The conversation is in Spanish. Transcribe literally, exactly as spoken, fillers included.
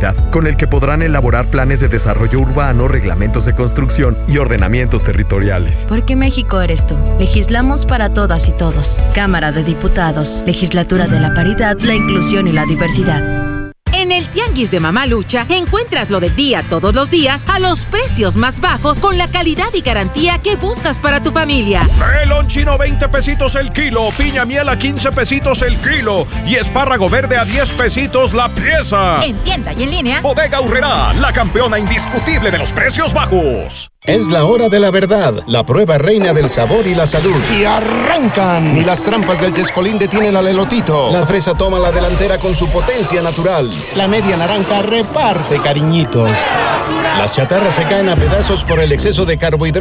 calidad, con el que podrán elaborar planes de desarrollo urbano, reglamentos de construcción y ordenamientos territoriales. Porque México eres tú. Legislamos para todas y todos. Cámara de Diputados. Legislatura de la Paridad, la Inclusión y la Diversidad. En el Tianguis de Mamalucha encuentras lo del día todos los días a los precios más bajos con la calidad y garantía que buscas para tu familia. Melón chino veinte pesitos el kilo, piña miel a quince pesitos el kilo y espárrago verde a diez pesitos la pieza. En tienda y en línea. Bodega Aurrerá, la campeona indiscutible de los precios bajos. Es la hora de la verdad, la prueba reina del sabor y la salud. ¡Y arrancan! Ni las trampas del Chescolín detienen al elotito. La fresa toma la delantera con su potencia natural. La media naranja reparte cariñitos. Las chatarras se caen a pedazos por el exceso de carbohidratos.